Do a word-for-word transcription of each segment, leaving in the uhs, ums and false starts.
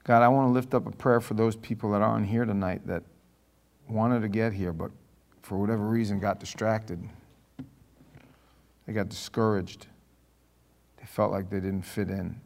God, I want to lift up a prayer for those people that aren't here tonight that wanted to get here, but for whatever reason got distracted. They got discouraged. They felt like they didn't fit in.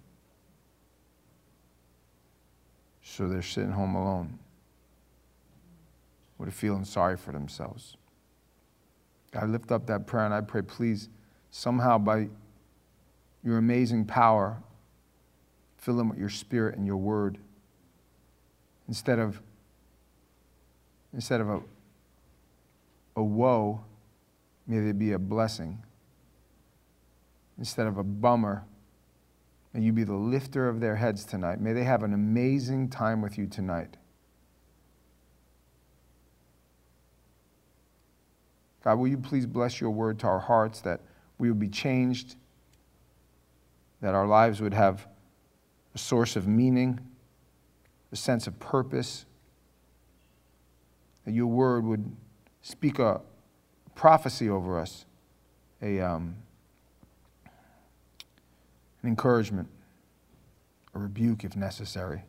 So they're sitting home alone with a feeling sorry for themselves. God, I lift up that prayer and I pray, please, somehow by your amazing power, fill them with your spirit and your word. Instead of, instead of a, a woe, may there be a blessing. Instead of a bummer, may you be the lifter of their heads tonight. May they have an amazing time with you tonight. God, will you please bless your word to our hearts, that we would be changed, that our lives would have a source of meaning, a sense of purpose, that your word would speak a prophecy over us, a um, an encouragement, a rebuke if necessary.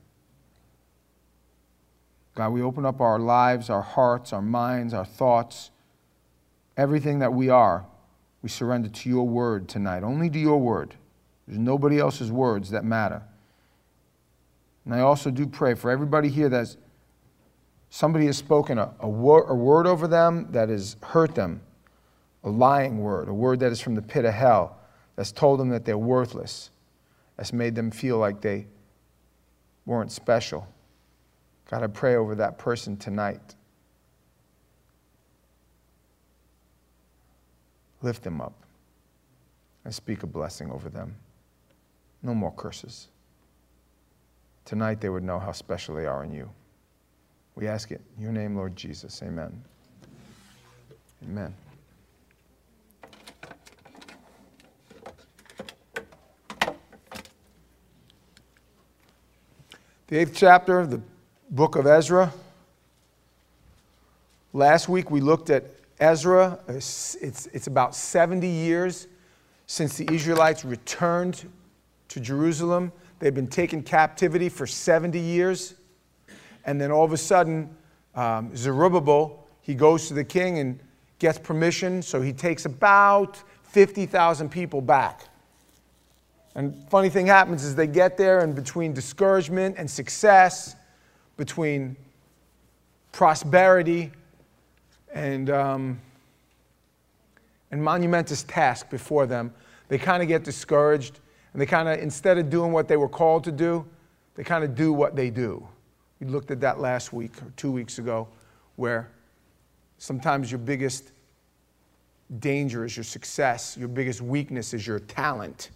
God, we open up our lives, our hearts, our minds, our thoughts, everything that we are, we surrender to your word tonight, only to your word. There's nobody else's words that matter. And I also do pray for everybody here that's somebody has spoken a, a, wor- a word over them that has hurt them, a lying word, a word that is from the pit of hell, that's told them that they're worthless, that's made them feel like they weren't special. God, I pray over that person tonight. Lift them up and speak a blessing over them. No more curses. Tonight they would know how special they are in you. We ask it in your name, Lord Jesus. Amen. Amen. The eighth chapter of the book of Ezra. Last week we looked at Ezra. It's, it's, it's about seventy years since the Israelites returned to Jerusalem. They've been taken captivity for seventy years. And then all of a sudden, um, Zerubbabel, he goes to the king and gets permission. So he takes about fifty thousand people back. And funny thing happens is they get there, and between discouragement and success, between prosperity and um, and monumentous task before them, they kind of get discouraged, and they kind of, instead of doing what they were called to do, they kind of do what they do. We looked at that last week or two weeks ago, where sometimes your biggest danger is your success, your biggest weakness is your talent.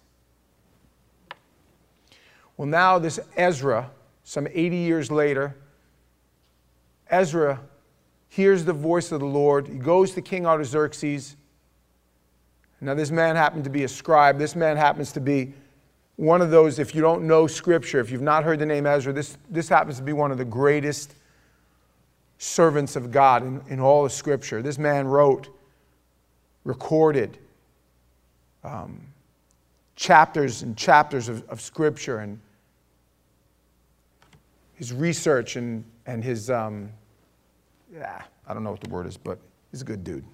Well, now this Ezra, some eighty years later, Ezra hears the voice of the Lord. He goes to King Artaxerxes. Now, this man happened to be a scribe. This man happens to be one of those, if you don't know Scripture, if you've not heard the name Ezra, this, this happens to be one of the greatest servants of God in, in all of Scripture. This man wrote, recorded um, chapters and chapters of, of Scripture, and his research and, and his, um, yeah, I don't know what the word is, but he's a good dude.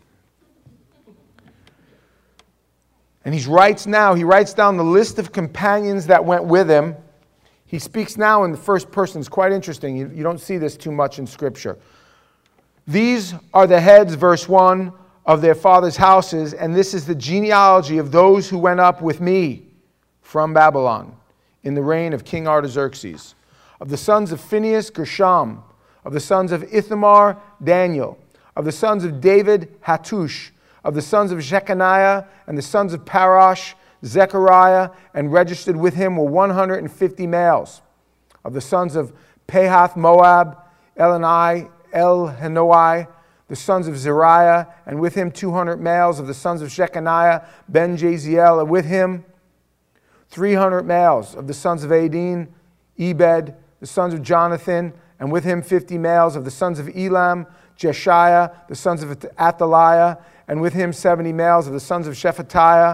And he writes now, he writes down the list of companions that went with him. He speaks now in the first person. It's quite interesting. You, you don't see this too much in Scripture. These are the heads, verse one, of their fathers' houses, and this is the genealogy of those who went up with me from Babylon in the reign of King Artaxerxes. Of the sons of Phinehas, Gershom. Of the sons of Ithamar, Daniel. Of the sons of David, Hattush. Of the sons of Shechaniah and the sons of Parash, Zechariah, and registered with him were one hundred fifty males. Of the sons of Pahath Moab, Elani, El-Hanoi, the sons of Zeriah, and with him two hundred males. Of the sons of Shechaniah, Ben Jaziel, and with him three hundred males. Of the sons of Adin, Ebed, the sons of Jonathan, and with him fifty males. Of the sons of Elam, Jeshiah, the sons of Athaliah, and with him seventy males. Of the sons of Shephatiah,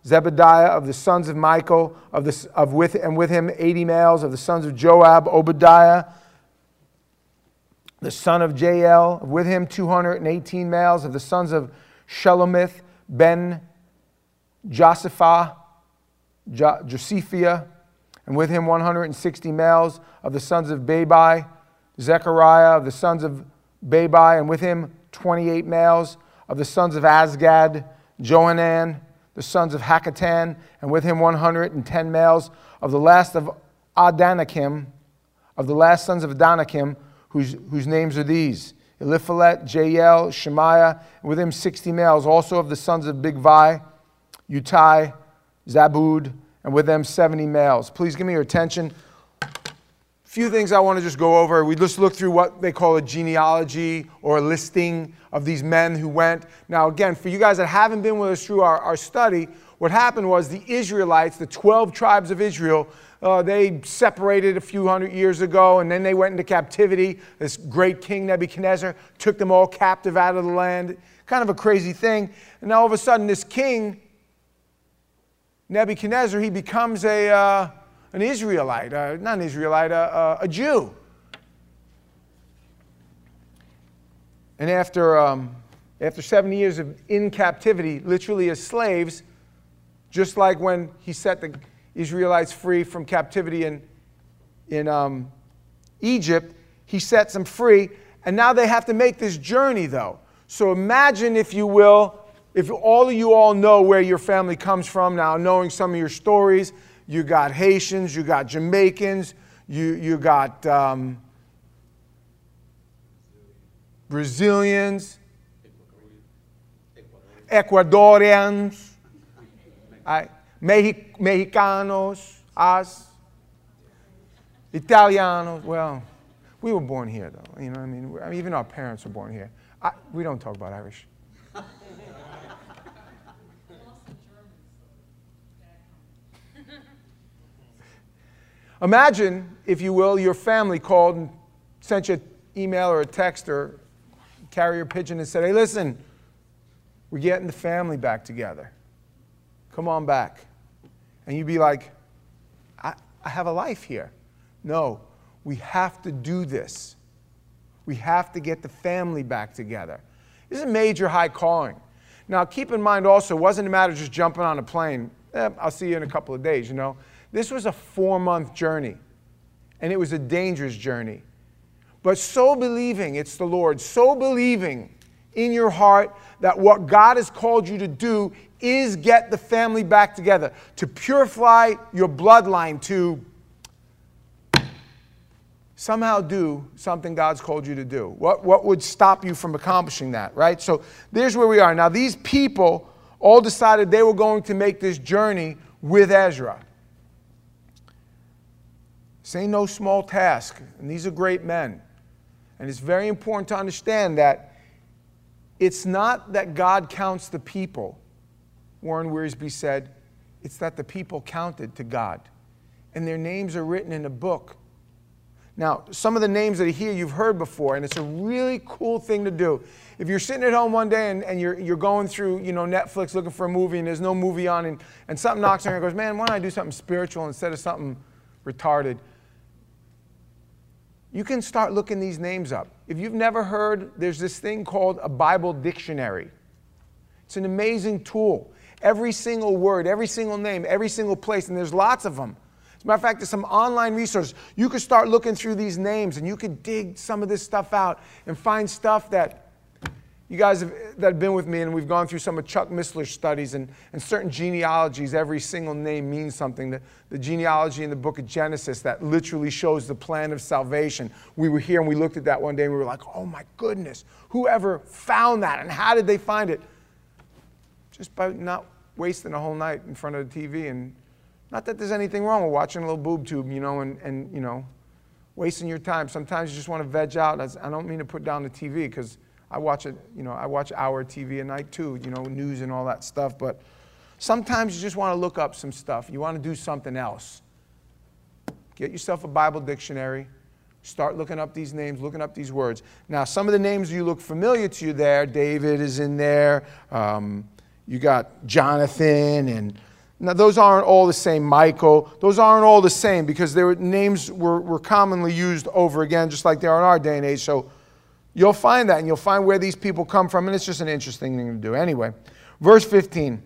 Zebediah of the sons of Michael, of the, of with, and with him eighty males, of the sons of Joab, Obadiah, the son of Jael, with him two hundred eighteen males, of the sons of Shelomith, Ben Josephah, jo- Josephia, and with him one hundred sixty males, of the sons of Babai, Zechariah, of the sons of Babai, and with him twenty-eight males, of the sons of Azgad, Johanan, the sons of Hakatan, and with him one hundred ten males, of the last of Adanakim, of the last sons of Adanakim, whose, whose names are these: Eliphalet, Jael, Shemaiah, and with him sixty males, also of the sons of Bigvai, Utai, Zabud, and with them seventy males. Please give me your attention. Few things I want to just go over. We just look through what they call a genealogy or a listing of these men who went. Now, again, for you guys that haven't been with us through our, our study, what happened was the Israelites, the twelve tribes of Israel, uh, they separated a few hundred years ago, and then they went into captivity. This great king Nebuchadnezzar took them all captive out of the land. Kind of a crazy thing. And now all of a sudden, this king, Nebuchadnezzar, he becomes a... Uh, an Israelite, uh, not an Israelite, uh, a Jew. And after, um, after seventy years of in captivity, literally as slaves, just like when he set the Israelites free from captivity in, in um, Egypt, he sets them free, and now they have to make this journey, though. So imagine, if you will, if all of you all know where your family comes from now, knowing some of your stories. You got Haitians, you got Jamaicans, you, you got um, Brazilians, Ecuadorians, I, Mexic- Mexicanos, us, Italianos. Well, we were born here, though. You know what I mean? I mean, even our parents were born here. I, we don't talk about Irish. Imagine, if you will, your family called and sent you an email or a text or carrier pigeon and said, hey, listen, we're getting the family back together. Come on back. And you'd be like, I, I have a life here. No, we have to do this. We have to get the family back together. This is a major high calling. Now, keep in mind also, it wasn't a matter of just jumping on a plane. Eh, I'll see you in a couple of days, you know. This was a four-month journey, and it was a dangerous journey. But so believing it's the Lord, so believing in your heart that what God has called you to do is get the family back together, to purify your bloodline, to somehow do something God's called you to do. What, what would stop you from accomplishing that, right? So there's where we are. Now, these people all decided they were going to make this journey with Ezra. This ain't no small task, and these are great men. And it's very important to understand that it's not that God counts the people. Warren Wiersbe said, it's that the people counted to God. And their names are written in a book. Now, some of the names that are here you've heard before, and it's a really cool thing to do. If you're sitting at home one day and, and you're, you're going through, you know, Netflix looking for a movie and there's no movie on, and, and something knocks on you and goes, man, why don't I do something spiritual instead of something retarded? You can start looking these names up. If you've never heard, there's this thing called a Bible dictionary. It's an amazing tool. Every single word, every single name, every single place, and there's lots of them. As a matter of fact, there's some online resources. You could start looking through these names, and you could dig some of this stuff out and find stuff that you guys have, that have been with me, and we've gone through some of Chuck Missler's studies, and, and certain genealogies, every single name means something. The, the genealogy in the book of Genesis that literally shows the plan of salvation. We were here and we looked at that one day and we were like, oh my goodness, whoever found that and how did they find it? Just by not wasting a whole night in front of the T V. And not that there's anything wrong with watching a little boob tube, you know, and, and you know, wasting your time. Sometimes you just want to veg out. I don't mean to put down the T V because I watch it, you know, I watch our T V at night too, you know, news and all that stuff. But sometimes you just want to look up some stuff. You want to do something else. Get yourself a Bible dictionary. Start looking up these names, looking up these words. Now, some of the names you look familiar to you there. David is in there. Um, you got Jonathan and Now, those aren't all the same. Michael, those aren't all the same because their names were, were commonly used over again, just like they are in our day and age. So you'll find that, and you'll find where these people come from, and it's just an interesting thing to do. Anyway, verse fifteen.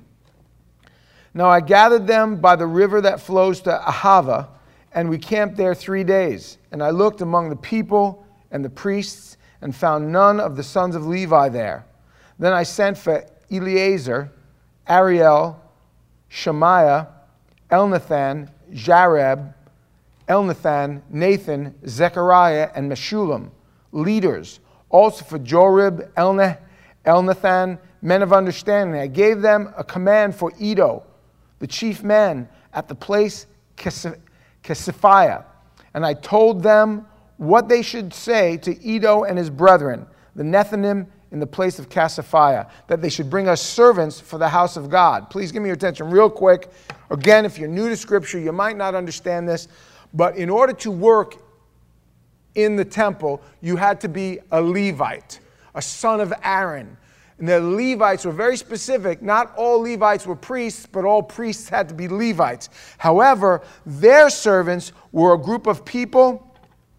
Now I gathered them by the river that flows to Ahava, and we camped there three days. And I looked among the people and the priests, and found none of the sons of Levi there. Then I sent for Eleazar, Ariel, Shemaiah, Elnathan, Jareb, Elnathan, Nathan, Zechariah, and Meshullam, leaders. Also for Jorib, Elna, Elnathan, men of understanding. I gave them a command for Edo, the chief man, at the place Kesiphiah. And I told them what they should say to Edo and his brethren, the Nethinim, in the place of Kesiphiah, that they should bring us servants for the house of God. Please give me your attention real quick. Again, if you're new to Scripture, you might not understand this, but in order to work in the temple, you had to be a Levite, a son of Aaron. And the Levites were very specific. Not all Levites were priests, but all priests had to be Levites. However, their servants were a group of people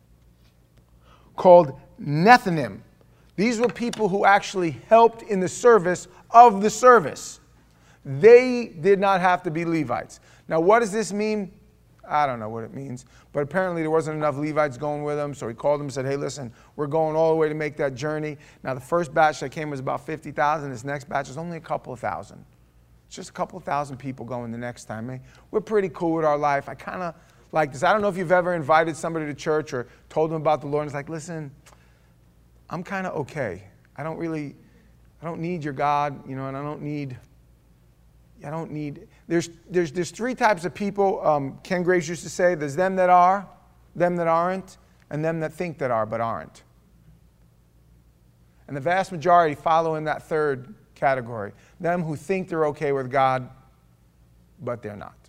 called Nethinim. These were people who actually helped in the service of the service. They did not have to be Levites. Now, what does this mean? I don't know what it means. But apparently there wasn't enough Levites going with them, so he called them and said, hey, listen, we're going all the way to make that journey. Now, the first batch that came was about fifty thousand. This next batch is only a couple of thousand. It's just a couple of thousand people going the next time. Eh? We're pretty cool with our life. I kind of like this. I don't know if you've ever invited somebody to church or told them about the Lord. And it's like, listen, I'm kind of okay. I don't really, I don't need your God, you know, and I don't need, I don't need, there's there's there's three types of people, um, Ken Graves used to say. There's them that are, them that aren't, and them that think that are but aren't. And the vast majority follow in that third category. Them who think they're okay with God, but they're not.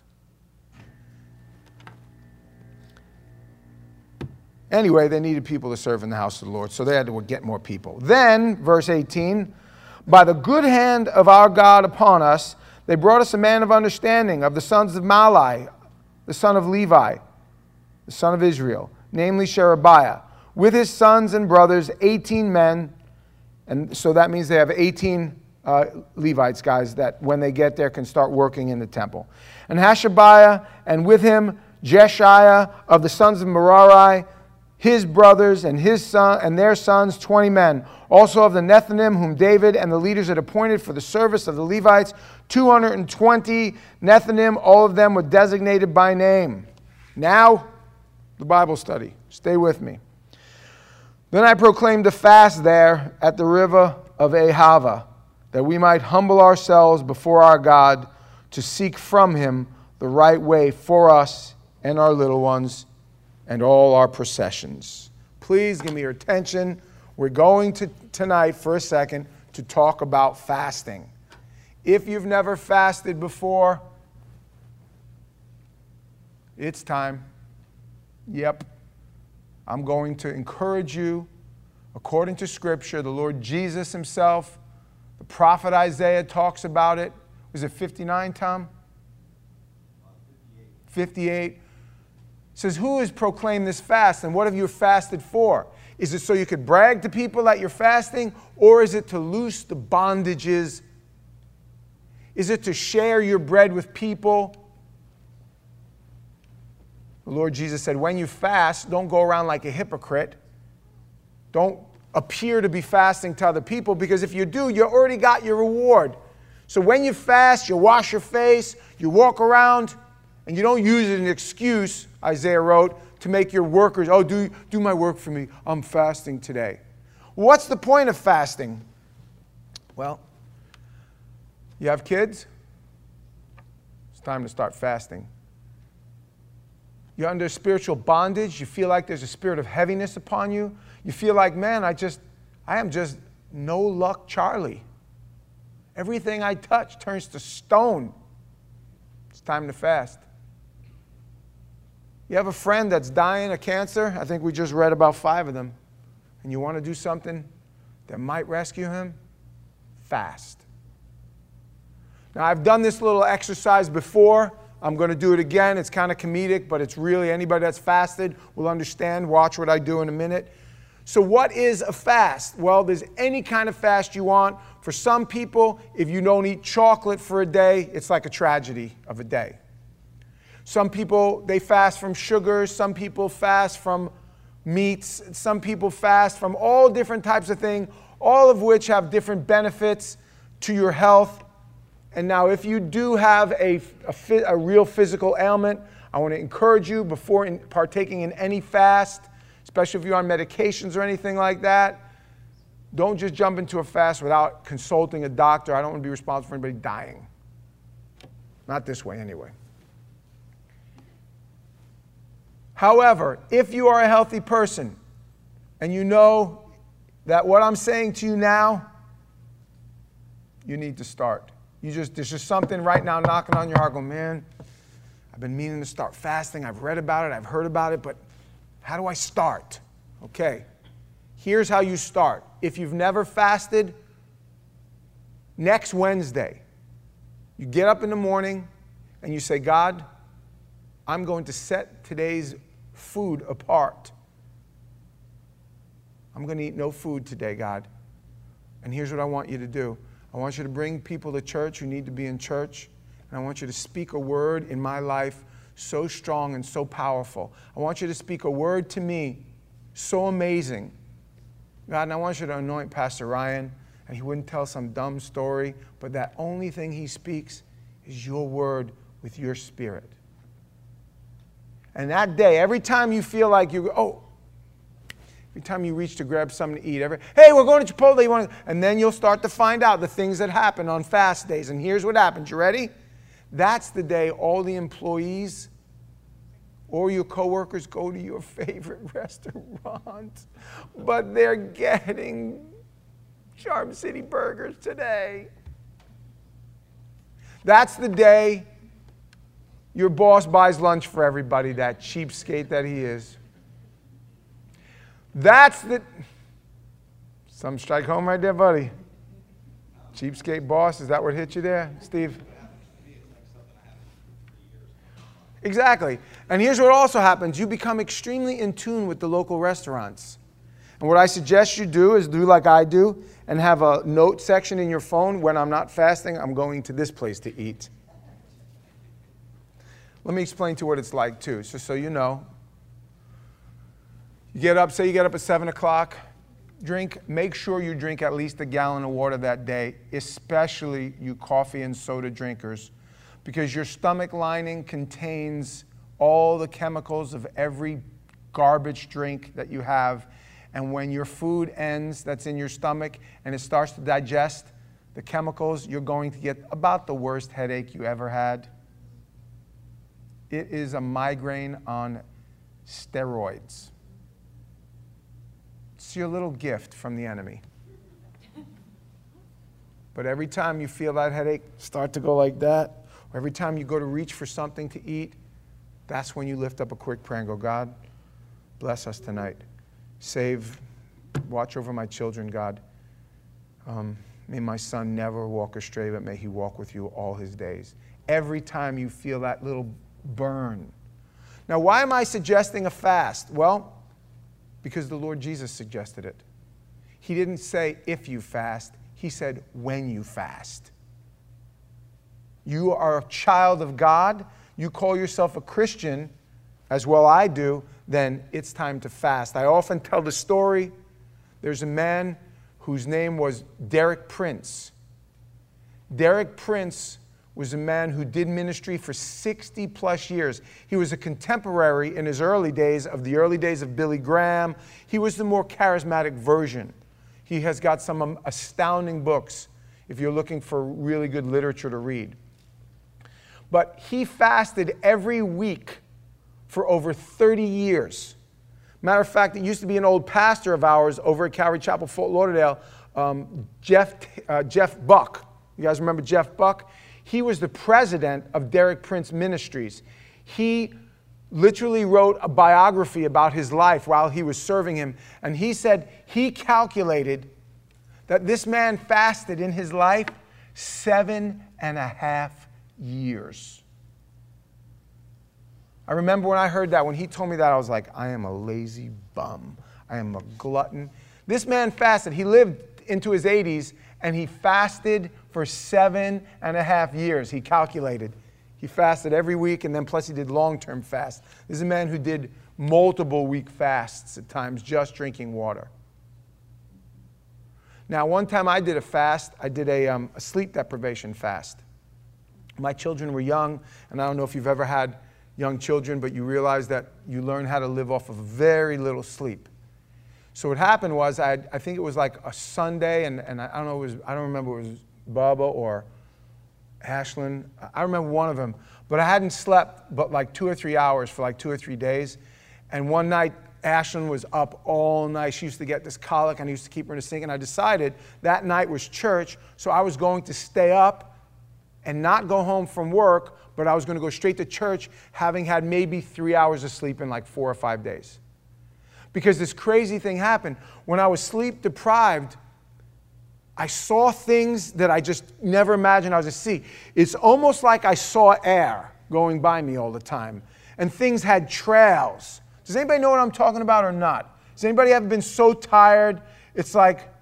Anyway, they needed people to serve in the house of the Lord, so they had to get more people. Then, verse eighteen, by the good hand of our God upon us, they brought us a man of understanding of the sons of Malai, the son of Levi, the son of Israel, namely Sherebiah, with his sons and brothers, eighteen men, and so that means they have eighteen uh, Levites, guys, that when they get there can start working in the temple. And Hashabiah, and with him Jeshiah of the sons of Merari, his brothers and his son and their sons, twenty men. Also of the Nethinim, whom David and the leaders had appointed for the service of the Levites, two hundred twenty Nethinim. All of them were designated by name. Now, the Bible study. Stay with me. Then I proclaimed a fast there at the river of Ahava, that we might humble ourselves before our God to seek from him the right way for us and our little ones and all our processions. Please give me your attention. We're going to tonight for a second to talk about fasting. If you've never fasted before, it's time. Yep. I'm going to encourage you, according to Scripture, the Lord Jesus himself, the prophet Isaiah talks about it. Was it fifty-nine, Tom? fifty-eight. Says, who has proclaimed this fast, and what have you fasted for? Is it so you could brag to people that you're fasting, or is it to loose the bondages? Is it to share your bread with people? The Lord Jesus said, when you fast, don't go around like a hypocrite. Don't appear to be fasting to other people, because if you do, you already got your reward. So when you fast, you wash your face, you walk around, and you don't use it as an excuse, Isaiah wrote, to make your workers, oh, do, do my work for me. I'm fasting today. What's the point of fasting? Well, you have kids? It's time to start fasting. You're under spiritual bondage. You feel like there's a spirit of heaviness upon you. You feel like, man, I just, I am just no luck Charlie. Everything I touch turns to stone. It's time to fast. You have a friend that's dying of cancer. I think we just read about five of them. And you want to do something that might rescue him? Fast. Now, I've done this little exercise before. I'm going to do it again. It's kind of comedic, but it's really, anybody that's fasted will understand. Watch what I do in a minute. So what is a fast? Well, there's any kind of fast you want. For some people, if you don't eat chocolate for a day, it's like a tragedy of a day. Some people, they fast from sugar. Some people fast from meats. Some people fast from all different types of things, all of which have different benefits to your health. And now, if you do have a, a, a real physical ailment, I want to encourage you before in, partaking in any fast, especially if you're on medications or anything like that, don't just jump into a fast without consulting a doctor. I don't want to be responsible for anybody dying. Not this way, anyway. However, if you are a healthy person and you know that what I'm saying to you now, you need to start. You just, there's just something right now knocking on your heart going, man, I've been meaning to start fasting. I've read about it. I've heard about it, but how do I start? Okay, here's how you start. If you've never fasted, next Wednesday, you get up in the morning and you say, God, I'm going to set today's food apart. I'm going to eat no food today, God. And here's what I want you to do. I want you to bring people to church who need to be in church. And I want you to speak a word in my life so strong and so powerful. I want you to speak a word to me so amazing. God, and I want you to anoint Pastor Ryan, and he wouldn't tell some dumb story, but that only thing he speaks is your word with your spirit. And that day, every time you feel like you, oh, every time you reach to grab something to eat, every, hey, we're going to Chipotle, you want to, and then you'll start to find out the things that happen on fast days. And here's what happens. You ready? That's the day all the employees or your coworkers go to your favorite restaurant, but they're getting Charm City burgers today. That's the day your boss buys lunch for everybody, that cheapskate that he is. That's the... Some strike home right there, buddy. Cheapskate boss, is that what hit you there, Steve? Exactly. And here's what also happens. You become extremely in tune with the local restaurants. And what I suggest you do is do like I do and have a note section in your phone. When I'm not fasting, I'm going to this place to eat. Let me explain to you what it's like, too, just so you know. You get up, say you get up at seven o'clock, drink, make sure you drink at least a gallon of water that day, especially you coffee and soda drinkers, because your stomach lining contains all the chemicals of every garbage drink that you have. And when your food ends that's in your stomach and it starts to digest the chemicals, you're going to get about the worst headache you ever had. It is a migraine on steroids. It's your little gift from the enemy. But every time you feel that headache start to go like that, or every time you go to reach for something to eat, that's when you lift up a quick prayer and go, God, bless us tonight. Save, watch over my children, God. Um, may my son never walk astray, but may he walk with you all his days. Every time you feel that little burn. Now, why am I suggesting a fast? Well, because the Lord Jesus suggested it. He didn't say if you fast. He said when you fast. You are a child of God. You call yourself a Christian, as well I do, then it's time to fast. I often tell the story. There's a man whose name was Derek Prince. Derek Prince was a man who did ministry for sixty plus years. He was a contemporary in his early days of the early days of Billy Graham. He was the more charismatic version. He has got some astounding books if you're looking for really good literature to read. But he fasted every week for over thirty years. Matter of fact, it used to be an old pastor of ours over at Calvary Chapel, Fort Lauderdale, um, Jeff, uh, Jeff Buck. You guys remember Jeff Buck? He was the president of Derek Prince Ministries. He literally wrote a biography about his life while he was serving him. And he said he calculated that this man fasted in his life Seven and a half years. I remember when I heard that, when he told me that, I was like, I am a lazy bum. I am a glutton. This man fasted. He lived into his eighties, and he fasted for seven and a half years. He calculated. He fasted every week, and then plus he did long-term fasts. This is a man who did multiple week fasts at times, just drinking water. Now, one time I did a fast. I did a, um, a sleep deprivation fast. My children were young, and I don't know if you've ever had young children, but you realize that you learn how to live off of very little sleep. So what happened was, I, had, I think it was like a Sunday, and, and I don't know, it was, I don't remember if it was Bubba or Ashlyn. I remember one of them, but I hadn't slept but like two or three hours for like two or three days. And one night, Ashlyn was up all night. She used to get this colic, and I used to keep her in a sink. And I decided that night was church, so I was going to stay up and not go home from work, but I was going to go straight to church, having had maybe three hours of sleep in like four or five days. Because this crazy thing happened. When I was sleep deprived, I saw things that I just never imagined I was to see. It's almost like I saw air going by me all the time. And things had trails. Does anybody know what I'm talking about or not? Has anybody ever been so tired? It's like,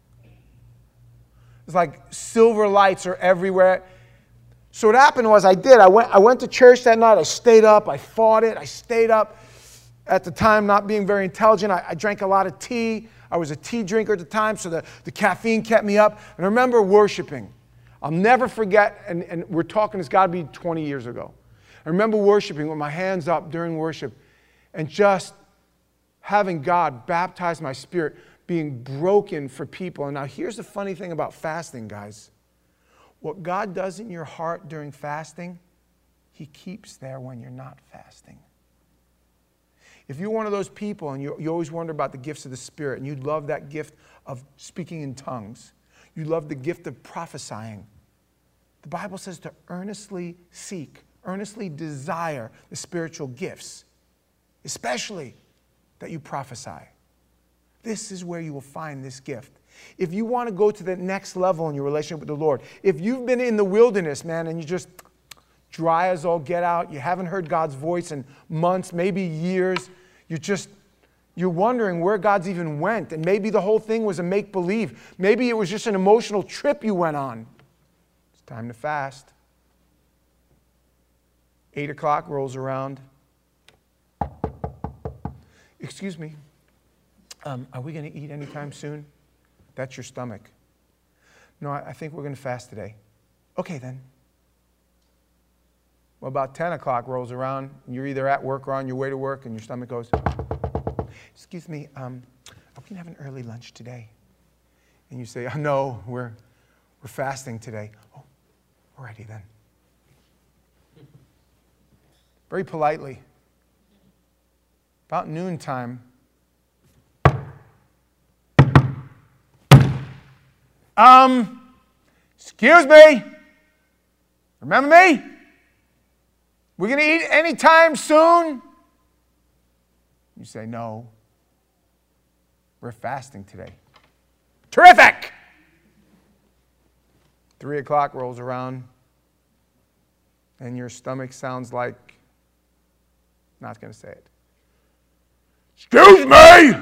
it's like silver lights are everywhere. So what happened was I did. I went, I went to church that night. I stayed up. I fought it. I stayed up. At the time, not being very intelligent, I, I drank a lot of tea. I was a tea drinker at the time, so the, the caffeine kept me up. And I remember worshiping. I'll never forget, and, and we're talking, it's got to be twenty years ago. I remember worshiping with my hands up during worship and just having God baptize my spirit, being broken for people. And now here's the funny thing about fasting, guys. What God does in your heart during fasting, He keeps there when you're not fasting. If you're one of those people and you, you always wonder about the gifts of the Spirit, and you love that gift of speaking in tongues, you love the gift of prophesying, the Bible says to earnestly seek, earnestly desire the spiritual gifts, especially that you prophesy. This is where you will find this gift. If you want to go to the next level in your relationship with the Lord, if you've been in the wilderness, man, and you just dry as all get out, you haven't heard God's voice in months, maybe years, you're just, you're wondering where God's even went, and maybe the whole thing was a make-believe. Maybe it was just an emotional trip you went on. It's time to fast. Eight o'clock rolls around. Excuse me, um, are we going to eat anytime soon? That's your stomach. No, I, I think we're going to fast today. Okay, then. Well, about ten o'clock rolls around, and you're either at work or on your way to work, and your stomach goes, excuse me, um, are we going to have an early lunch today? And you say, oh, no, we're, we're fasting today. Oh, alrighty then. Very politely. About noontime, um, excuse me, remember me? We're going to eat anytime soon? You say, no. We're fasting today. Terrific! Three o'clock rolls around, and your stomach sounds like, not going to say it. Excuse me!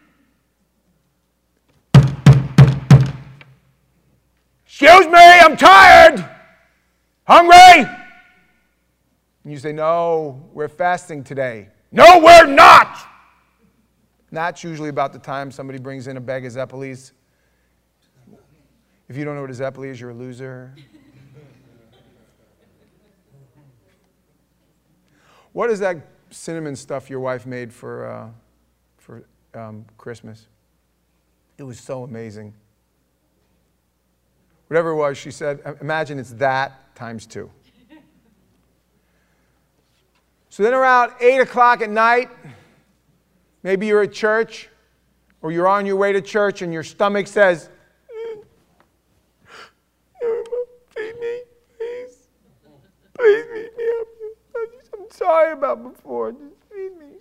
Excuse me, I'm tired! Hungry! And you say, no, we're fasting today. No, we're not! And that's usually about the time somebody brings in a bag of Zeppelis. If you don't know what a Zeppeli is, you're a loser. What is that cinnamon stuff your wife made for, uh, for um, Christmas? It was so amazing. Whatever it was, she said, imagine it's that times two. So then around eight o'clock at night, maybe you're at church, or you're on your way to church, and your stomach says, feed me, please. Please feed me up. I'm sorry about before. Just feed me.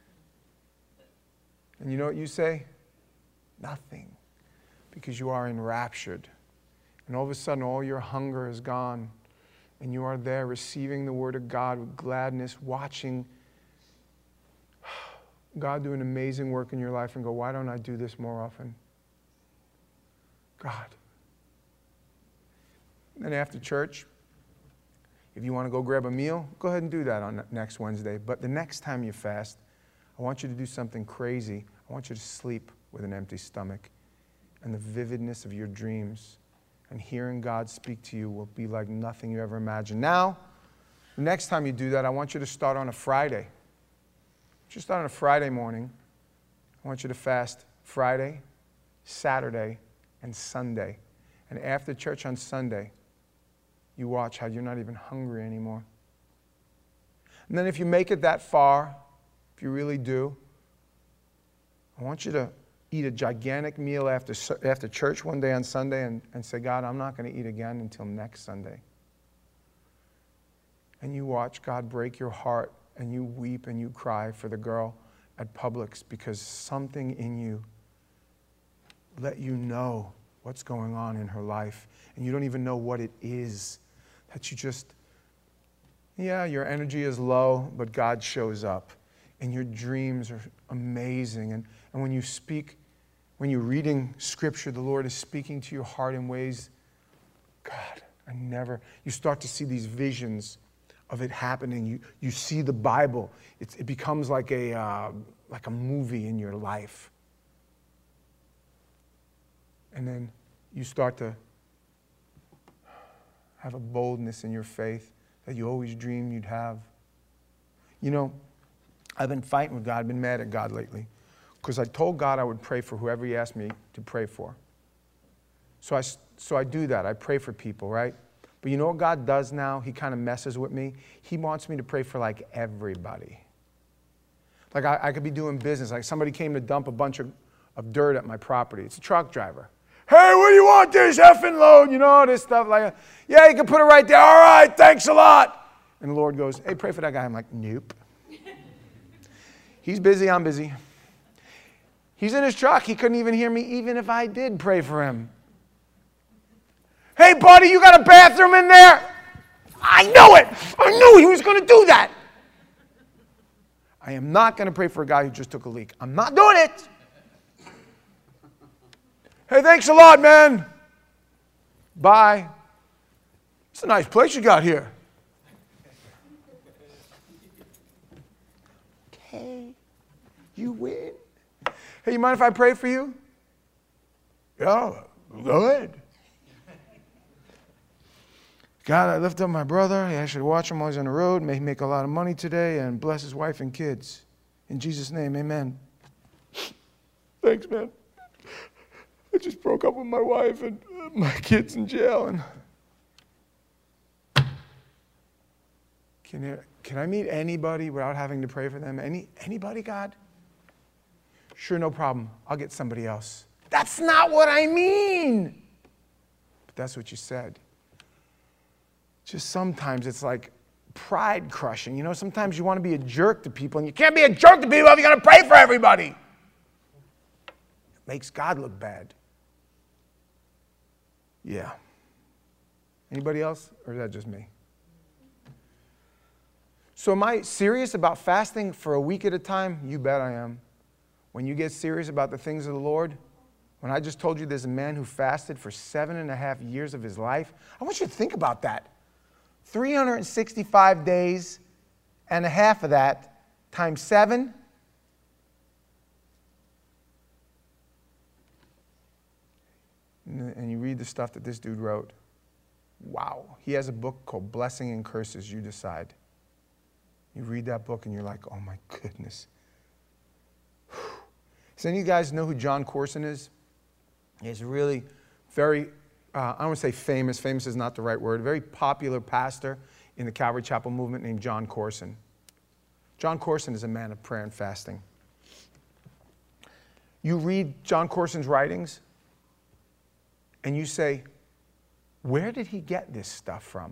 And you know what you say? Nothing. Because you are enraptured And all of a sudden, all your hunger is gone. And you are there receiving the Word of God with gladness, watching God do an amazing work in your life and go, why don't I do this more often? God. And then after church, if you want to go grab a meal, go ahead and do that on next Wednesday. But the next time you fast, I want you to do something crazy. I want you to sleep with an empty stomach. And the vividness of your dreams and hearing God speak to you will be like nothing you ever imagined. Now, the next time you do that, I want you to start on a Friday. Just start on a Friday morning. I want you to fast Friday, Saturday, and Sunday. And after church on Sunday, you watch how you're not even hungry anymore. And then if you make it that far, if you really do, I want you to eat a gigantic meal after, after church one day on Sunday and, and say, God, I'm not going to eat again until next Sunday. And you watch God break your heart, and you weep and you cry for the girl at Publix because something in you let you know what's going on in her life. And you don't even know what it is. That you just, yeah, your energy is low, but God shows up. And your dreams are amazing. And, and when you speak, when you're reading Scripture, the Lord is speaking to your heart in ways, God, I never, you start to see these visions of it happening. You, you see the Bible. It's, it becomes like a, uh, like a movie in your life. And then you start to have a boldness in your faith that you always dreamed you'd have. You know, I've been fighting with God. I've been mad at God lately because I told God I would pray for whoever He asked me to pray for. So I, so I do that. I pray for people, right? But you know what God does now? He kind of messes with me. He wants me to pray for like everybody. Like I, I could be doing business. Like somebody came to dump a bunch of, of dirt at my property. It's a truck driver. Hey, where do you want this effing load? You know, this stuff like that. Yeah, you can put it right there. All right, thanks a lot. And the Lord goes, hey, pray for that guy. I'm like, nope. He's busy, I'm busy. He's in his truck. He couldn't even hear me even if I did pray for him. Hey, buddy, you got a bathroom in there? I knew it. I knew he was going to do that. I am not going to pray for a guy who just took a leak. I'm not doing it. Hey, thanks a lot, man. Bye. It's a nice place you got here. Okay, you win. Hey, you mind if I pray for you? Yeah, go ahead. God, I lift up my brother. I should watch him while he's on the road. May he make a lot of money today and bless his wife and kids. In Jesus' name, amen. Thanks, man. I just broke up with my wife and my kids in jail. And can, you, can I meet anybody without having to pray for them? Any Anybody, God? Sure, no problem. I'll get somebody else. That's not what I mean. But that's what you said. Just sometimes it's like pride crushing. You know, sometimes you want to be a jerk to people, and you can't be a jerk to people if you're going to pray for everybody. It makes God look bad. Yeah. Anybody else, or is that just me? So am I serious about fasting for a week at a time? You bet I am. When you get serious about the things of the Lord, when I just told you there's a man who fasted for seven and a half years of his life, I want you to think about that. three hundred sixty-five days and a half of that times seven. And you read the stuff that this dude wrote. Wow. He has a book called Blessing and Curses, You Decide. You read that book and you're like, oh my goodness. Does any of you guys know who John Corson is? He's a really very, uh, I don't want to say famous, famous is not the right word, a very popular pastor in the Calvary Chapel movement named John Corson. John Corson is a man of prayer and fasting. You read John Corson's writings and you say, where did he get this stuff from?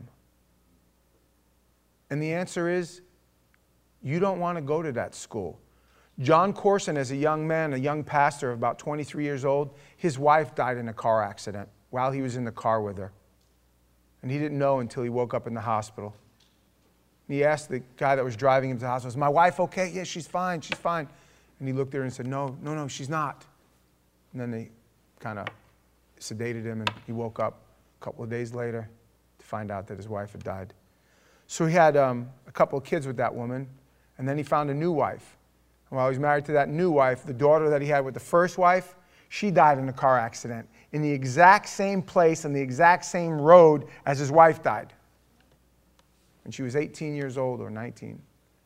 And the answer is, you don't want to go to that school. John Corson, as a young man, a young pastor of about twenty-three years old, his wife died in a car accident while he was in the car with her. And he didn't know until he woke up in the hospital. And he asked the guy that was driving him to the hospital, is my wife okay? Yeah, she's fine, she's fine. And he looked at her and said, no, no, no, she's not. And then they kind of sedated him, and he woke up a couple of days later to find out that his wife had died. So he had um, a couple of kids with that woman, and then he found a new wife. And while he was married to that new wife, the daughter that he had with the first wife, she died in a car accident in the exact same place on the exact same road as his wife died. And she was eighteen years old or nineteen.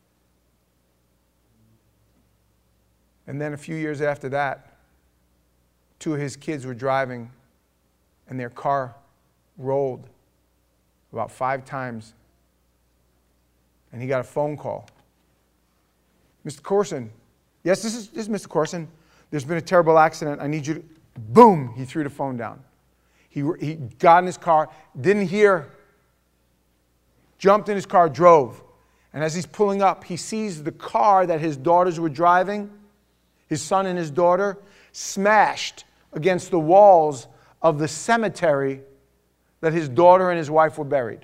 And then a few years after that, two of his kids were driving, and their car rolled about five times. And he got a phone call. Mister Corson, yes, this is, this is Mister Corson. There's been a terrible accident. I need you to, boom, he threw the phone down. He, he got in his car, didn't hear, jumped in his car, drove. And as he's pulling up, he sees the car that his daughters were driving, his son and his daughter, smashed against the walls of the cemetery that his daughter and his wife were buried.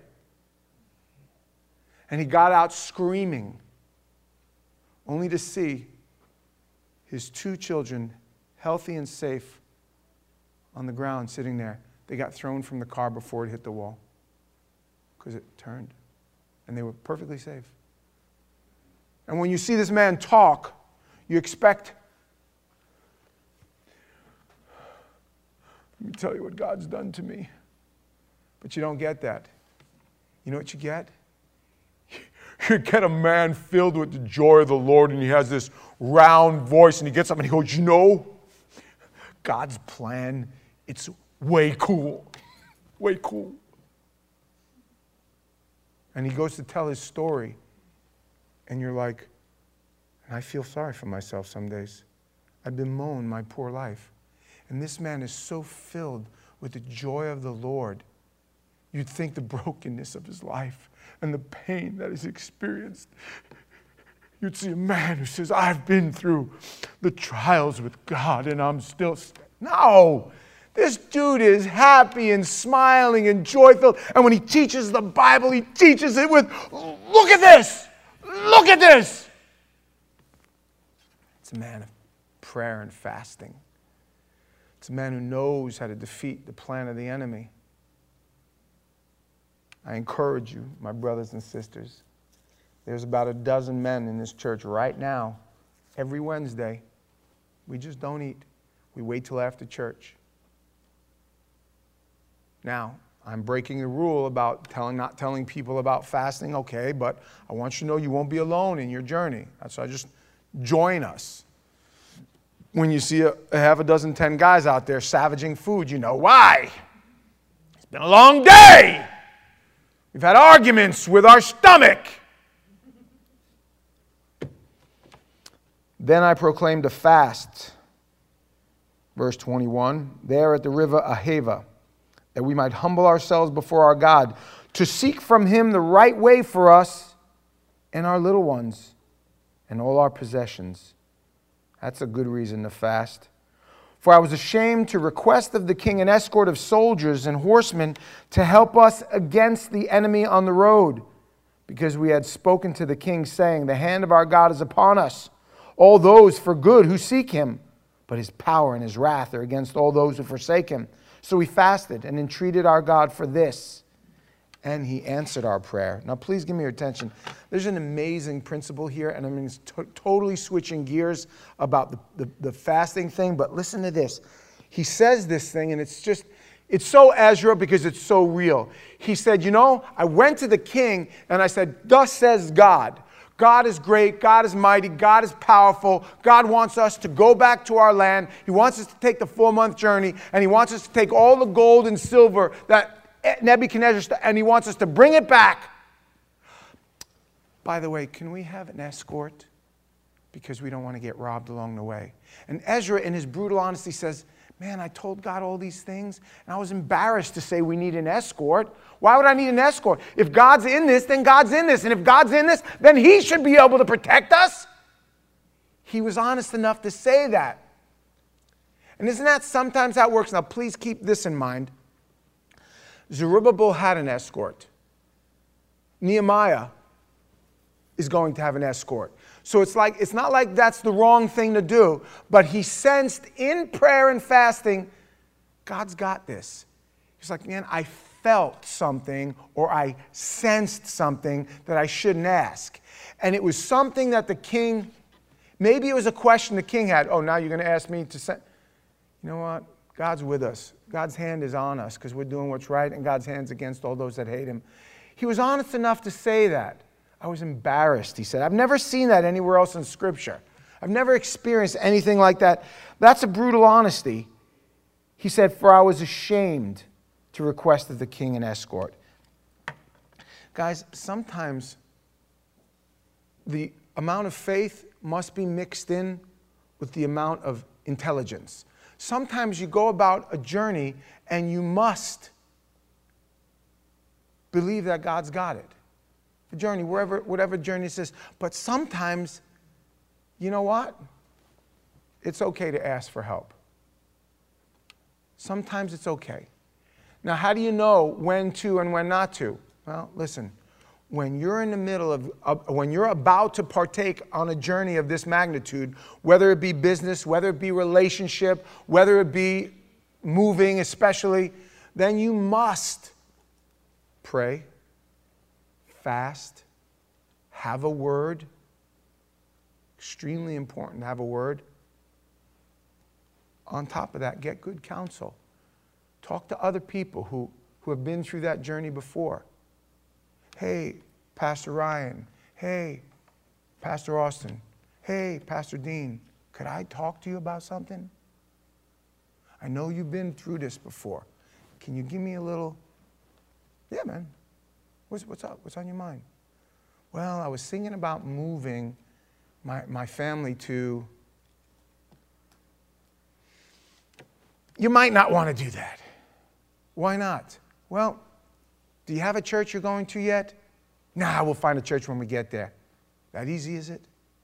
And he got out screaming, only to see his two children, healthy and safe, on the ground sitting there. They got thrown from the car before it hit the wall because it turned. And they were perfectly safe. And when you see this man talk, you expect, let me tell you what God's done to me. But you don't get that. You know what you get? You get a man filled with the joy of the Lord, and he has this round voice, and he gets up and he goes, you know, God's plan, it's way cool. Way cool. And he goes to tell his story, and you're like, and I feel sorry for myself some days. I've bemoaned my poor life. And this man is so filled with the joy of the Lord, you'd think the brokenness of his life and the pain that he's experienced. You'd see a man who says, I've been through the trials with God and I'm still... St-. No! This dude is happy and smiling and joyful. And when he teaches the Bible, he teaches it with, look at this! Look at this! It's a man of prayer and fasting. It's a man who knows how to defeat the plan of the enemy. I encourage you, my brothers and sisters. There's about a dozen men in this church right now, every Wednesday. We just don't eat. We wait till after church. Now, I'm breaking the rule about telling, not telling people about fasting, okay, but I want you to know you won't be alone in your journey. So I just join us. When you see a, a half a dozen, ten guys out there savaging food, you know why. It's been a long day. We've had arguments with our stomach. Then I proclaimed a fast, verse twenty-one, there at the river Ahava, that we might humble ourselves before our God, to seek from him the right way for us and our little ones and all our possessions. That's a good reason to fast. For I was ashamed to request of the king an escort of soldiers and horsemen to help us against the enemy on the road, because we had spoken to the king, saying, the hand of our God is upon us, all those for good who seek him, but his power and his wrath are against all those who forsake him. So we fasted and entreated our God for this, and he answered our prayer. Now please give me your attention. There's an amazing principle here, and I'm to- totally switching gears about the, the, the fasting thing, but listen to this. He says this thing, and it's just, it's so Ezra because it's so real. He said, you know, I went to the king, and I said, thus says God. God is great, God is mighty, God is powerful. God wants us to go back to our land. He wants us to take the four-month journey, and he wants us to take all the gold and silver that Nebuchadnezzar, and he wants us to bring it back. By the way, can we have an escort? Because we don't want to get robbed along the way. And Ezra, in his brutal honesty, says, man, I told God all these things, and I was embarrassed to say we need an escort. Why would I need an escort? If God's in this, then God's in this. And if God's in this, then he should be able to protect us. He was honest enough to say that. And isn't that sometimes how it works? Now, please keep this in mind. Zerubbabel had an escort. Nehemiah is going to have an escort. So it's like it's not like that's the wrong thing to do, but he sensed in prayer and fasting, God's got this. He's like, man, I felt something or I sensed something that I shouldn't ask. And it was something that the king, maybe it was a question the king had. Oh, now you're going to ask me to send. You know what? God's with us. God's hand is on us because we're doing what's right, and God's hand's against all those that hate him. He was honest enough to say that. I was embarrassed, he said. I've never seen that anywhere else in Scripture. I've never experienced anything like that. That's a brutal honesty. He said, for I was ashamed to request of the king an escort. Guys, sometimes the amount of faith must be mixed in with the amount of intelligence. Sometimes you go about a journey and you must believe that God's got it. The journey, wherever, whatever journey it is. But sometimes, you know what? It's okay to ask for help. Sometimes it's okay. Now, how do you know when to and when not to? Well, listen. When you're in the middle of, uh, when you're about to partake on a journey of this magnitude, whether it be business, whether it be relationship, whether it be moving especially, then you must pray, fast, have a word. Extremely important to have a word. On top of that, get good counsel. Talk to other people who, who have been through that journey before. Hey, Pastor Ryan. Hey, Pastor Austin. Hey, Pastor Dean. Could I talk to you about something? I know you've been through this before. Can you give me a little? Yeah, man. What's, what's up? What's on your mind? Well, I was thinking about moving my, my family to... You might not want to do that. Why not? Well, do you have a church you're going to yet? Nah, we'll find a church when we get there. That easy, is it?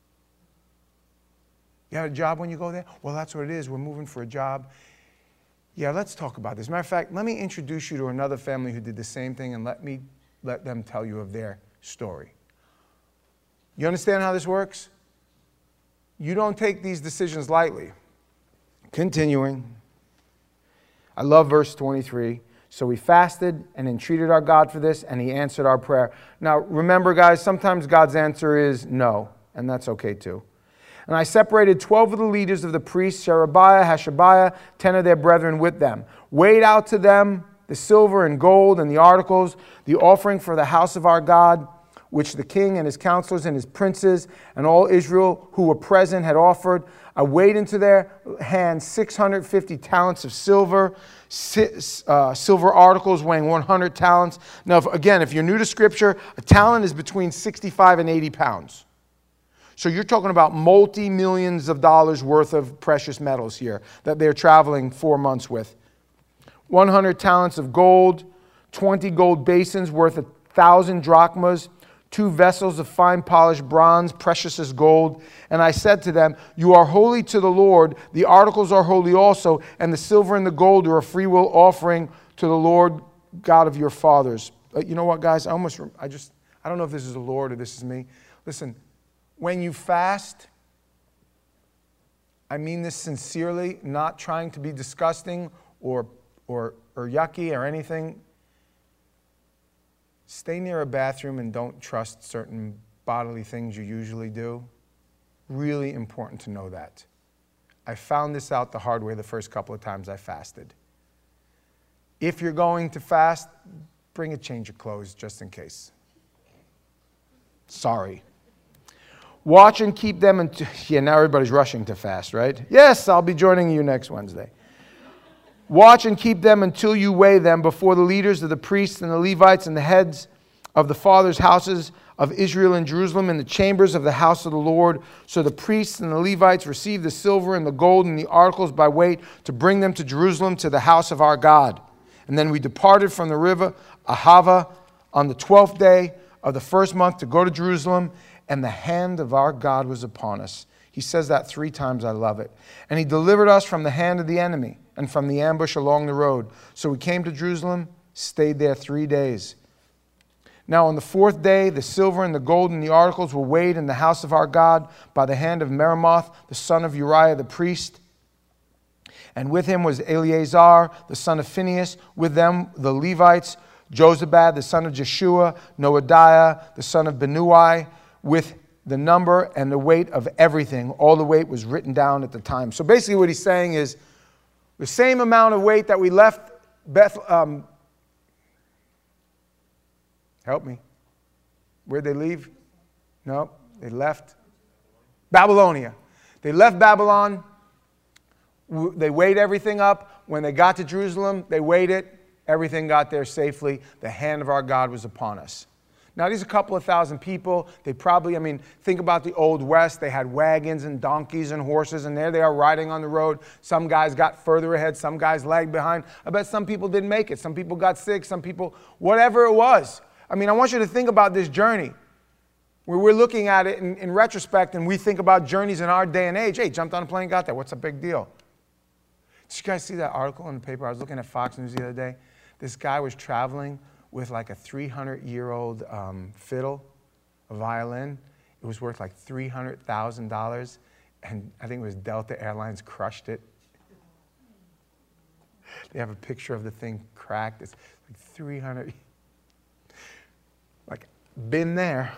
You have a job when you go there? Well, that's what it is. We're moving for a job. Yeah, let's talk about this. Matter of fact, let me introduce you to another family who did the same thing, and let me let them tell you of their story. You understand how this works? You don't take these decisions lightly. Continuing. I love verse twenty-three. So we fasted and entreated our God for this, and he answered our prayer. Now, remember, guys, sometimes God's answer is no, and that's okay too. And I separated twelve of the leaders of the priests, Sherebiah, Hashabiah, ten of their brethren with them. Weighed out to them the silver and gold and the articles, the offering for the house of our God, which the king and his counselors and his princes and all Israel who were present had offered. I weighed into their hands six hundred fifty talents of silver, uh, silver articles weighing one hundred talents. Now, if, again, if you're new to Scripture, a talent is between sixty-five and eighty pounds. So you're talking about multi-millions of dollars worth of precious metals here that they're traveling four months with. one hundred talents of gold, twenty gold basins worth a thousand drachmas, two vessels of fine polished bronze, precious as gold. And I said to them, you are holy to the Lord. The articles are holy also. And the silver and the gold are a freewill offering to the Lord God of your fathers. Uh, you know what, guys? I almost, I just, I don't know if this is the Lord or this is me. Listen, when you fast, I mean this sincerely, not trying to be disgusting or, or, or yucky or anything. Stay near a bathroom and don't trust certain bodily things you usually do. Really important to know that. I found this out the hard way the first couple of times I fasted. If you're going to fast, bring a change of clothes just in case. Sorry. Watch and keep them until... Yeah, now everybody's rushing to fast, right? Yes, I'll be joining you next Wednesday. Watch and keep them until you weigh them before the leaders of the priests and the Levites and the heads of the fathers' houses of Israel in Jerusalem in the chambers of the house of the Lord. So the priests and the Levites received the silver and the gold and the articles by weight to bring them to Jerusalem to the house of our God. And then we departed from the river Ahava on the twelfth day of the first month to go to Jerusalem, and the hand of our God was upon us. He says that three times. I love it. And he delivered us from the hand of the enemy and from the ambush along the road. So we came to Jerusalem stayed there three days. Now on the fourth day, the silver and the gold and the articles were weighed in the house of our God by the hand of Meremoth, the son of Uriah the priest. And with him was Eleazar, the son of Phinehas, with them the Levites, Jozabad, the son of Jeshua, Noadiah, the son of Binnui, with the number and the weight of everything. All the weight was written down at the time. So basically what he's saying is the same amount of weight that we left Beth, um, help me. Where'd they leave? No, they left Babylonia. They left Babylon. They weighed everything up. When they got to Jerusalem, they weighed it. Everything got there safely. The hand of our God was upon us. Now, these are a couple of thousand people. They probably, I mean, think about the Old West. They had wagons and donkeys and horses, and there they are riding on the road. Some guys got further ahead. Some guys lagged behind. I bet some people didn't make it. Some people got sick. Some people, whatever it was. I mean, I want you to think about this journey. Where we're looking at it in, in retrospect, and we think about journeys in our day and age. Hey, jumped on a plane, got there. What's a big deal? Did you guys see that article in the paper? I was looking at Fox News the other day. This guy was traveling with like a three hundred year old um, fiddle, a violin. It was worth like three hundred thousand dollars. And I think it was Delta Airlines crushed it. They have a picture of the thing cracked. It's like three hundred. Like, been there.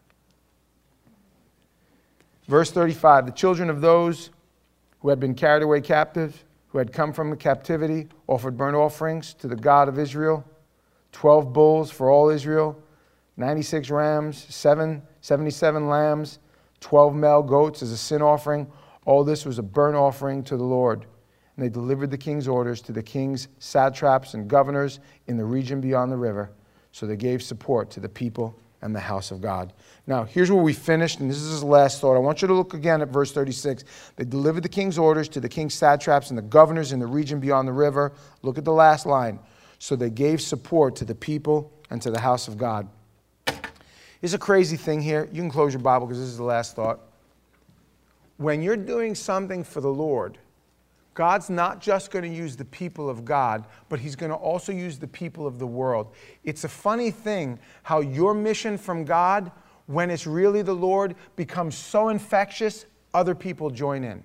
Verse thirty-five, the children of those who had been carried away captive, who had come from captivity, offered burnt offerings to the God of Israel, twelve bulls for all Israel, ninety-six rams, seven, seventy-seven lambs, twelve male goats as a sin offering. All this was a burnt offering to the Lord. And they delivered the king's orders to the king's satraps and governors in the region beyond the river. So they gave support to the people and the house of God. Now, here's where we finished, and this is his last thought. I want you to look again at verse thirty-six. They delivered the king's orders to the king's satraps and the governors in the region beyond the river. Look at the last line. So they gave support to the people and to the house of God. Here's a crazy thing here. You can close your Bible because this is the last thought. When you're doing something for the Lord, God's not just going to use the people of God, but he's going to also use the people of the world. It's a funny thing how your mission from God, when it's really the Lord, becomes so infectious, other people join in.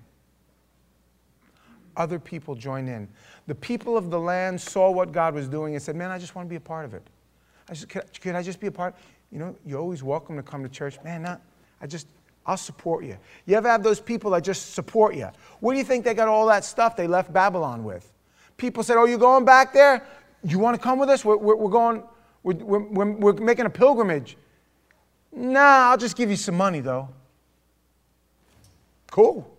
Other people join in. The people of the land saw what God was doing and said, man, I just want to be a part of it. I just, could, could I just be a part? You know, you're always welcome to come to church. Man, not, I just... I'll support you. You ever have those people that just support you? Where do you think they got all that stuff they left Babylon with? People said, oh, you're going back there? You want to come with us? We're, we're, we're going, we're, we're, we're making a pilgrimage. Nah, I'll just give you some money, though. Cool.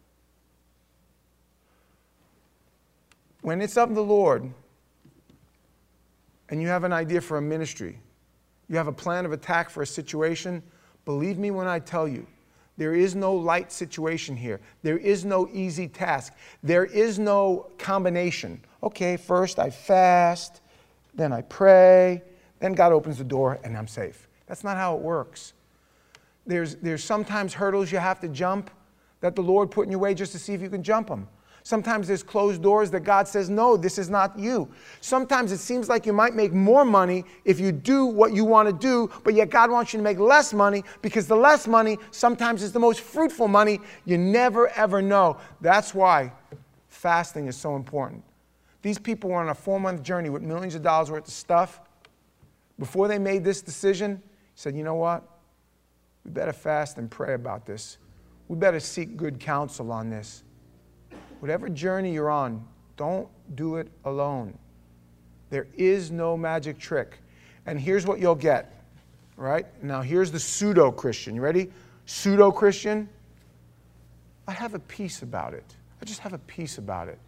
When it's of the Lord, and you have an idea for a ministry, you have a plan of attack for a situation, believe me when I tell you, there is no light situation here. There is no easy task. There is no combination. Okay, first I fast, then I pray, then God opens the door and I'm safe. That's not how it works. There's, there's sometimes hurdles you have to jump that the Lord put in your way just to see if you can jump them. Sometimes there's closed doors that God says, no, this is not you. Sometimes it seems like you might make more money if you do what you want to do, but yet God wants you to make less money because the less money sometimes is the most fruitful money. You never, ever know. That's why fasting is so important. These people were on a four-month journey with millions of dollars worth of stuff. Before they made this decision, he said, you know what? We better fast and pray about this. We better seek good counsel on this. Whatever journey you're on, don't do it alone. There is no magic trick. And here's what you'll get, right? Now, here's the pseudo-Christian. You ready? Pseudo-Christian. I have a peace about it. I just have a peace about it.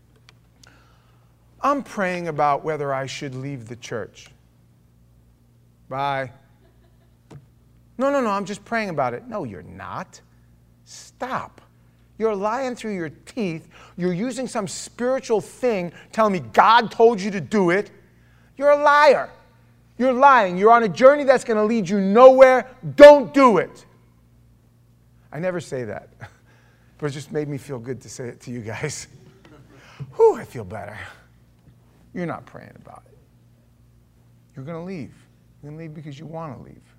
I'm praying about whether I should leave the church. Bye. No, no, no, I'm just praying about it. No, you're not. Stop. You're lying through your teeth. You're using some spiritual thing telling me God told you to do it. You're a liar. You're lying. You're on a journey that's going to lead you nowhere. Don't do it. I never say that, but it just made me feel good to say it to you guys. Whew, I feel better. You're not praying about it. You're going to leave. You're going to leave because you want to leave.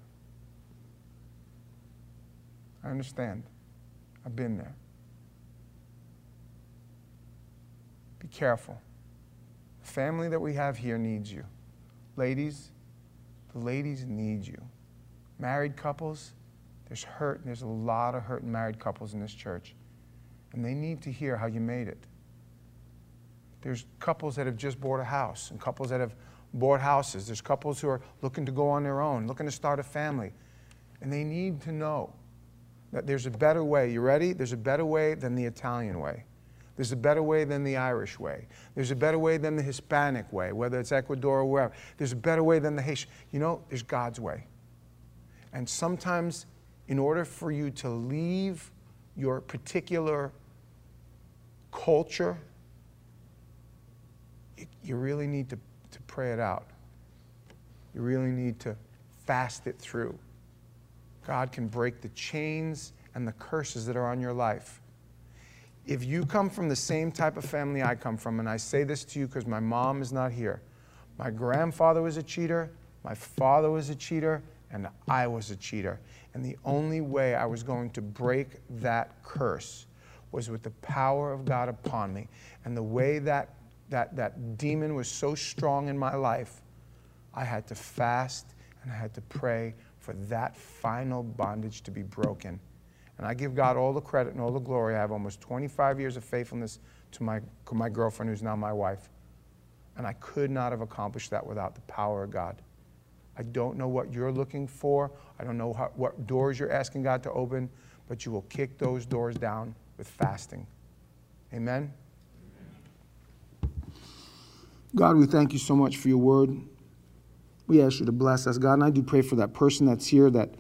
I understand. I've been there. Be careful. The family that we have here needs you. Ladies, the ladies need you. Married couples, there's hurt, and there's a lot of hurt in married couples in this church. And they need to hear how you made it. There's couples that have just bought a house, and couples that have bought houses. There's couples who are looking to go on their own, looking to start a family. And they need to know that there's a better way. You ready? There's a better way than the Italian way. There's a better way than the Irish way. There's a better way than the Hispanic way, whether it's Ecuador or wherever. There's a better way than the Haitian. You know, there's God's way. And sometimes, in order for you to leave your particular culture, you, you really need to, to pray it out. You really need to fast it through. God can break the chains and the curses that are on your life. If you come from the same type of family I come from, and I say this to you because my mom is not here. My grandfather was a cheater, my father was a cheater, and I was a cheater. And the only way I was going to break that curse was with the power of God upon me. And the way that, that, that demon was so strong in my life, I had to fast and I had to pray for that final bondage to be broken. And I give God all the credit and all the glory. I have almost twenty-five years of faithfulness to my, my girlfriend, who's now my wife. And I could not have accomplished that without the power of God. I don't know what you're looking for. I don't know how, what doors you're asking God to open, but you will kick those doors down with fasting. Amen? God, we thank you so much for your word. We ask you to bless us, God. And I do pray for that person that's here that,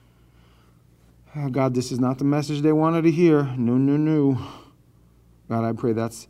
oh God, this is not the message they wanted to hear. No, no, no. God, I pray that's,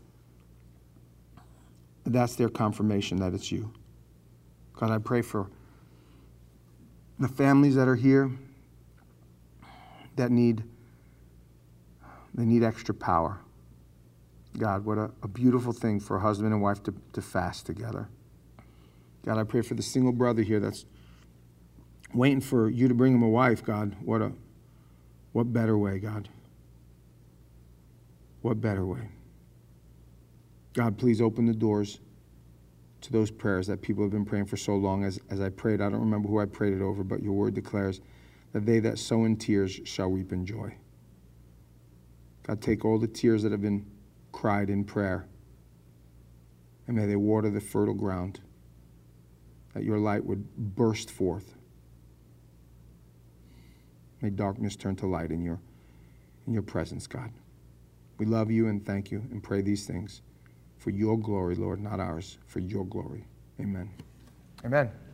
that's their confirmation that it's you. God, I pray for the families that are here that need, they need extra power. God, what a, a beautiful thing for a husband and wife to, to fast together. God, I pray for the single brother here that's waiting for you to bring him a wife, God. What a, what better way, God? What better way? God, please open the doors to those prayers that people have been praying for so long. As, as I prayed, I don't remember who I prayed it over, but your word declares that they that sow in tears shall reap in joy. God, take all the tears that have been cried in prayer, and may they water the fertile ground, that your light would burst forth. May darkness turn to light in your, in your presence, God. We love you and thank you and pray these things for your glory, Lord, not ours, for your glory. Amen. Amen.